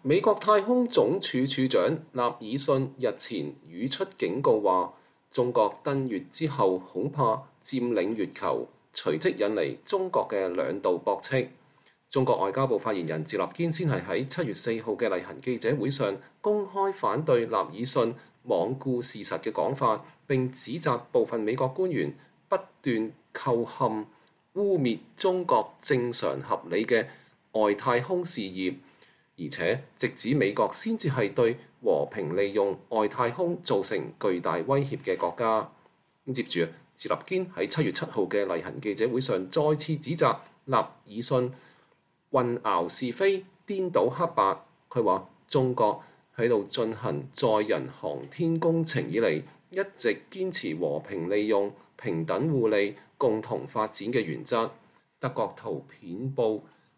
美國太空總署署長納爾遜日前語出警告話，中國登月之後恐怕佔領月球，隨即引嚟中國嘅兩度駁斥。中國外交部發言人趙立堅先係喺7月4號嘅例行記者會上公開反對納爾遜罔顧事實嘅講法，並指責部分美國官員不斷構陷污蔑中國正常合理嘅外太空事業，而且直指美國先至係對和平利用外太空造成巨大威脅嘅國家。接住，趙立堅喺7月7號嘅例行記者會上再次指責納爾遜混淆是非、顛倒黑白。佢話中國喺度進行載人航天工程以嚟，一直堅持和平利用、平等互利、共同發展嘅原則。德國圖片報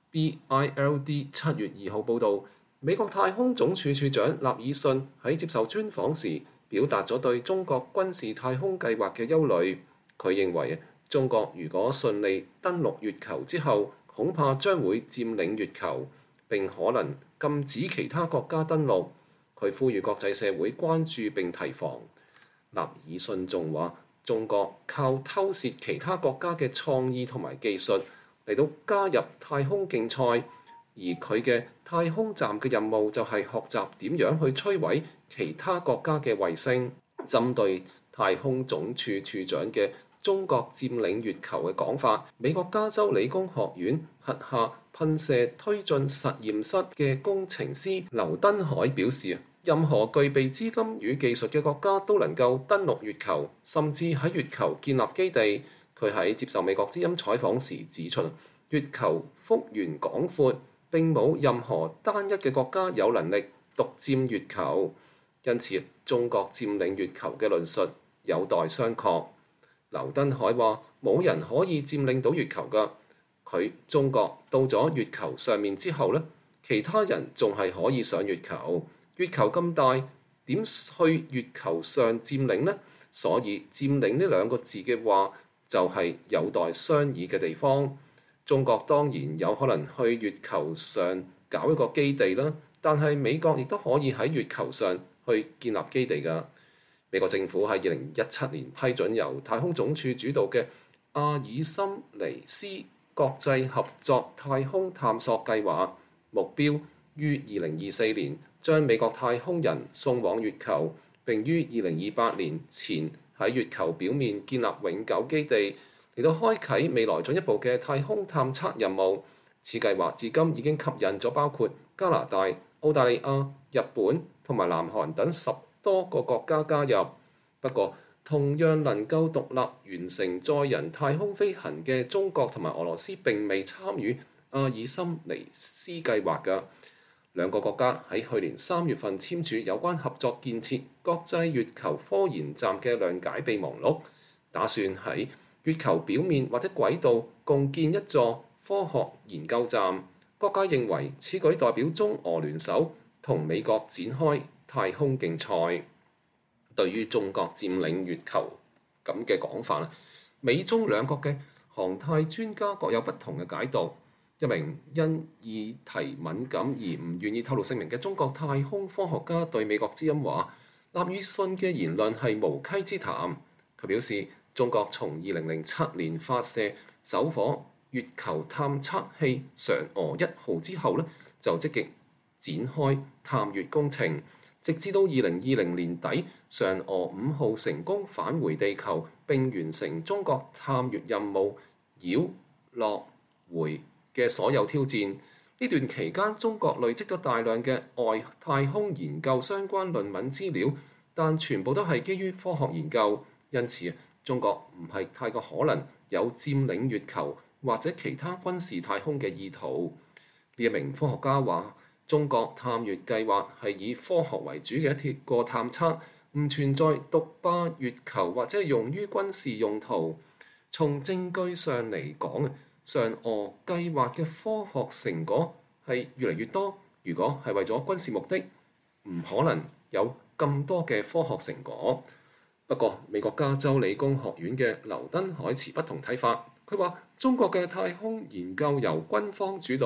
BILD 7月2號報導，美國太空總署署長納爾遜喺接受專訪時表達咗對中國軍事太空計劃嘅憂慮。佢認為中國如果順利登陸月球之後，恐怕將會佔領月球，並可能禁止其他國家登陸。佢呼籲國際社會關注並提防。納爾遜仲話，中國靠偷竊其他國家嘅創意同埋技術嚟到加入太空競賽，而佢嘅太空站嘅任務就係學習點樣去摧毀其他國家嘅衛星。針對太空總署署長嘅中國佔領月球嘅講法，美國加州理工學院轄下噴射推進實驗室嘅工程師劉登海表示，任何具備資金與技術嘅國家都能夠登陸月球，甚至喺月球建立基地。佢喺接受美國之音採訪時指出，月球幅員廣闊，並冇任何單一嘅國家有能力獨佔月球，因此中國佔領月球嘅論述有待商榷。劉登海話：冇人可以佔領到月球㗎。中國到咗月球上面之後呢，其他人仲係可以上月球。月球咁大，點去月球上佔領呢？所以佔領呢兩個字嘅話，就係有待商議嘅地方。中國當然有可能去月球上搞一個基地啦，但係美國亦都可以喺月球上去建立基地㗎。美國政府喺2017年批准由太空總署主導嘅阿爾森尼斯國際合作太空探索計劃，目標於2024年將美國太空人送往月球，並於2028年前喺月球表面建立永久基地，嚟到開啟未來進一步嘅太空探測任務。此計劃至今已經吸引咗包括加拿大、澳大利亞、日本同埋南韓等10多個國家加入。不過，同樣能夠獨立完成載人太空飛行嘅中國同埋俄羅斯並未參與阿爾森尼斯計劃㗎。兩個國家喺去年3月份簽署有關合作建設國際月球科研站嘅諒解備忘錄，打算喺月球表面或者軌道共建一座科學研究站。各界認為此舉代表中俄聯手同美國展開太空競賽。對於中國佔領月球咁嘅講法，美中兩國嘅航太專家各有不同嘅解讀。一名因議題敏感而唔願意透露姓名嘅中國太空科學家對美國之音話，納爾遜嘅言論係無稽之談。佢表示，中國從2007年發射首顆月球探測器嫦娥1號之後就積極展開探月工程，直至到2020年底，嫦娥5號成功返回地球並完成中國探月任務繞、落、回嘅所有挑戰。呢段期間，中國累積咗大量嘅外太空研究相關論文資料，但全部都係基於科學研究，因此中國唔係太過可能有佔領月球或者其他軍事太空嘅意圖。呢一名科學家話，中國探月計劃係以科學為主嘅一個探測，唔存在獨霸月球或者用於軍事用途。從證據上嚟講，嫦娥計劃嘅科學成果係越嚟越多。如果係為咗軍事目的，唔可能有咁多嘅科學成果。不過，美國加州理工學院嘅劉登海持不同睇法。佢話：中國嘅太空研究由軍方主導，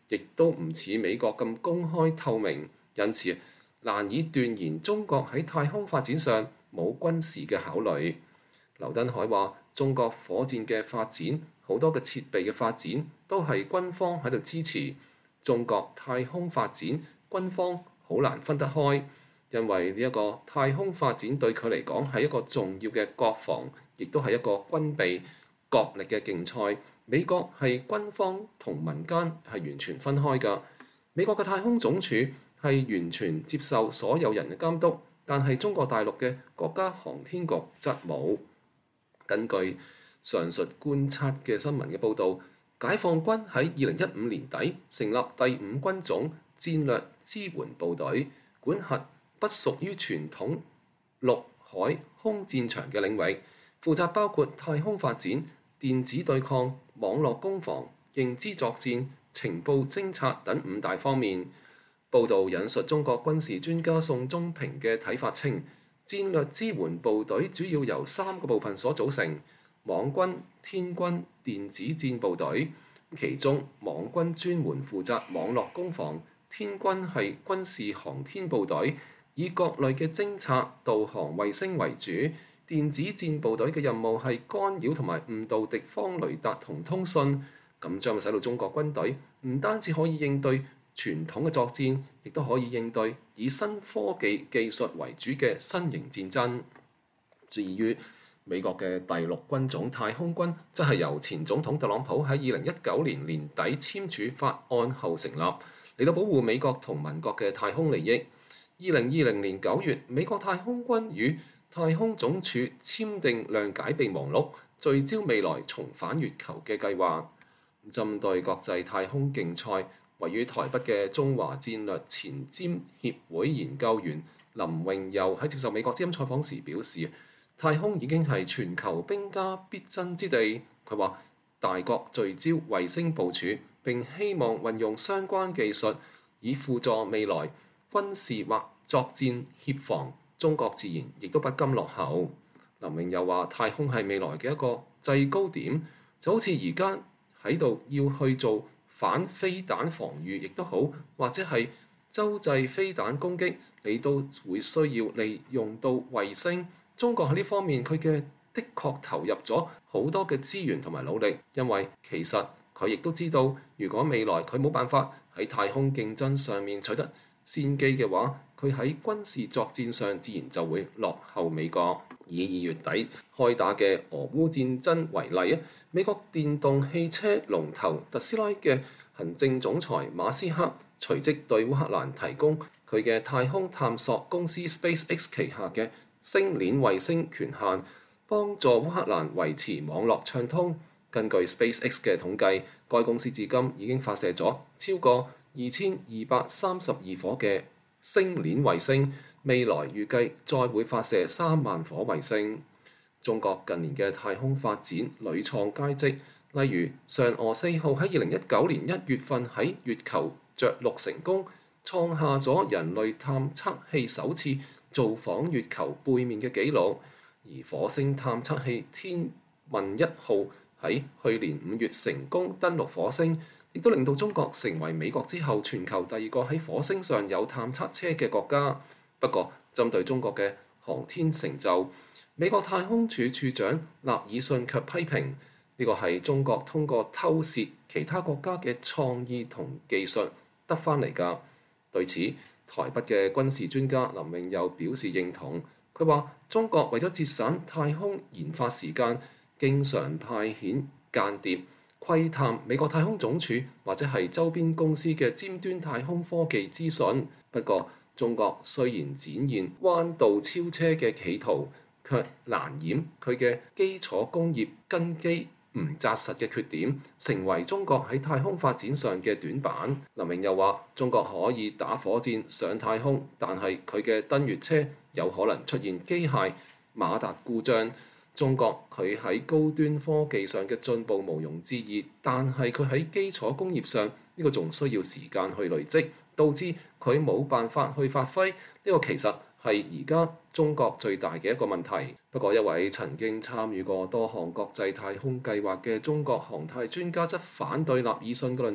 亦都唔似美國咁公開透明，因此難以斷言中國喺太空發展上冇軍事嘅考慮。劉登海話：中國火箭嘅發展，好多嘅設備嘅發展都係軍方喺度支持。中國太空發展，軍方好難分得開，因為呢一個太空發展對佢嚟講係一個重要嘅國防，亦都係一個軍備國力嘅競賽。美國係軍方同民間係完全分開㗎。美國嘅太空總署係完全接受所有人嘅監督，但係中國大陸嘅國家航天局則冇。根據上述觀察嘅新聞嘅報導，解放軍喺2015年底成立第5軍種戰略支援部隊，管轄不屬於傳統陸海空戰場嘅領域，負責包括太空發展、電子對抗、網絡攻防、認知作戰、情報偵察等5大方面。報導引述中國軍事專家宋忠平嘅睇法稱，戰略支援部隊主要由3個部分所組成：網軍、天軍、電子戰部隊。其中網軍專門負責網絡攻防，天軍係軍事航天部隊，以各類嘅偵察、導航衛星為主。電子戰部隊嘅任務係干擾同埋誤導敵方雷達同通訊，咁將會使到中國軍隊唔單止可以應對傳統嘅作戰，亦都可以應對以新科技技術為主嘅新型戰爭。至於美國嘅第6軍種太空軍，則係由前總統特朗普喺2019年年底簽署法案後成立，嚟到保護美國同盟國嘅太空利益。2020年9月，美國太空軍與太空總署簽訂諒解備忘錄，聚焦未來重返月球嘅計劃。針對國際太空競賽，位於台北嘅中華戰略前瞻協會研究員林榮佑喺接受美國之音採訪時表示，太空已經係全球兵家必爭之地。佢話大國聚焦衛星部署，並希望運用相關技術以輔助未來軍事或作戰協防。中國自然亦都不甘落後。林榮又話：太空係未來嘅一個制高點，就好似而家喺度要去做反飛彈防禦，亦都好，或者係洲際飛彈攻擊，你都會需要利用到衛星。中國喺呢方面，佢嘅的確投入咗好多嘅資源同埋努力，因為其實佢亦都知道，如果未來佢冇辦法喺太空競爭上面取得先機嘅話，佢喺軍事作戰上自然就會落後美國。以2月底開打嘅俄烏戰爭為例啊，美國電動汽車龍頭特斯拉嘅行政總裁馬斯克隨即對烏克蘭提供佢嘅太空探索公司 SpaceX 旗下嘅星鏈衛星權限，幫助烏克蘭維持網絡暢通。根據 SpaceX 嘅統計，該公司至今已經發射咗超過2232顆嘅星鏈衛星，未來預計再會發射3萬顆衛星。中國近年嘅太空發展屢創佳績，例如嫦娥4號喺2019年1月份喺月球着陸成功，創下咗人類探測器首次造訪月球背面嘅紀錄。而火星探測器天問1號喺去年5月成功登陸火星，亦都令到中國成為美國之後全球第2個喺火星上有探測車嘅國家。不過，針對中國嘅航天成就，美國太空署署長納爾遜卻批評呢個係中國通過偷竊其他國家嘅創意同技術得返嚟㗎。對此，台北嘅軍事專家林榮佑表示認同。佢話：中國為咗節省太空研發時間，經常派遣間諜窺探美國太空總署或者係周邊公司嘅尖端太空科技資訊。不過，中國雖然展現彎道超車嘅企圖，卻難掩佢嘅基礎工業根基唔紮實嘅缺點，成為中國喺太空發展上嘅短板。林榮又話：中國可以打火箭上太空，但係佢嘅登月車有可能出現機械馬達故障。中國佢喺高端科技上嘅進步毋庸置疑，但係佢喺基礎工業上呢個仲需要時間去累積，導致佢冇辦法去發揮。呢個其實係而家中國最大嘅一個問題。不過，一位曾經參與過多項國際太空計劃嘅中國航太專家則反對納爾遜嘅論點。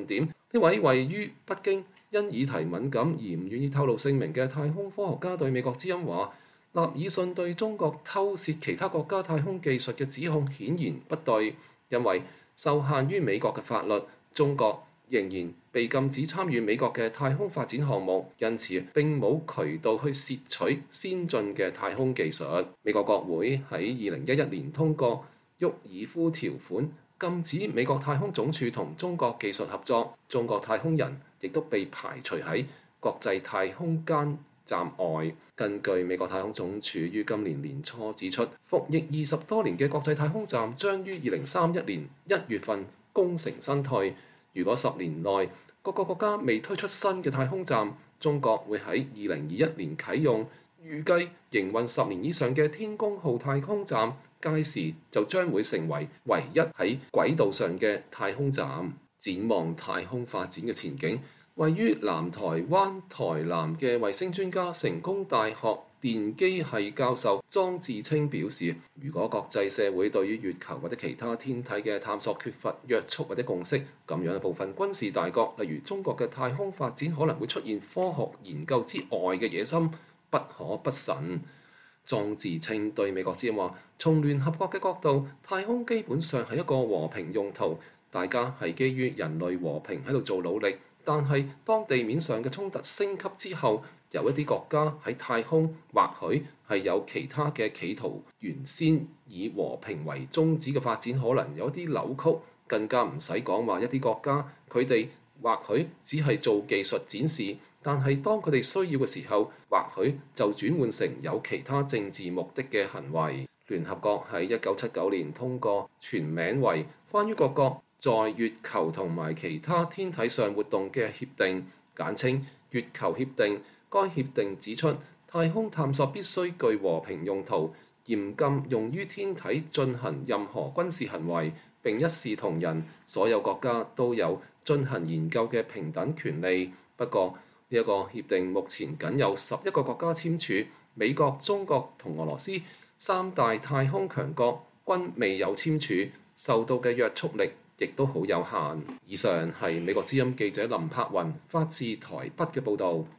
呢位位於北京因議題敏感而唔願意透露姓名嘅太空科學家對美國之音話：納爾遜對中國偷竊其他國家太空技術嘅指控顯然不對，因為受限於美國嘅法律，中國仍然被禁止參與美國嘅太空發展項目，因此並冇渠道去竊取先進嘅太空技術。美國國會喺2011年通過沃爾夫條款，禁止美國太空總署同中國技術合作，中國太空人亦都被排除喺國際太空間站外。根據美國太空總署於今年年初指出，服役20多年嘅國際太空站將於2031年1月份功成身退。如果10年內各個國家未推出新嘅太空站，中國會喺2021年啟用，預計營運10年以上嘅天宮號太空站，屆時就將會成為唯一喺軌道上嘅太空站。展望太空發展嘅前景，位於南台灣台南嘅衛星專家、成功大學電機系教授莊志清表示，如果國際社會對於月球或者其他天體嘅探索缺乏約束或者共識，咁樣嘅部分軍事大國，例如中國嘅太空發展可能會出現科學研究之外嘅野心，不可不慎。莊志清對美國之音話：從聯合國嘅角度，太空基本上係一個和平用途，大家係基於人類和平喺度做努力。但係當地面上嘅衝突升級之後，有一啲國家喺太空或許係有其他嘅企圖，原先以和平為宗旨嘅發展可能有啲扭曲，更加唔使講話一啲國家佢哋或許只係做技術展示，但係當佢哋需要嘅時候，或許就轉換成有其他政治目的嘅行為。聯合國喺1979年通過全名為關於各國在月球同埋其他天體上活動嘅協定，簡稱月球協定。該協定指出，太空探索必須具和平用途，嚴禁用於天體進行任何軍事行為，並一視同仁，所有國家都有進行研究嘅平等權利。不過呢一個協定目前僅有11個國家簽署，美國、中國同俄羅斯3大太空強國均未有簽署，受到嘅約束力亦都好有限。以上係美國之音記者林柏雲發自台北嘅報導。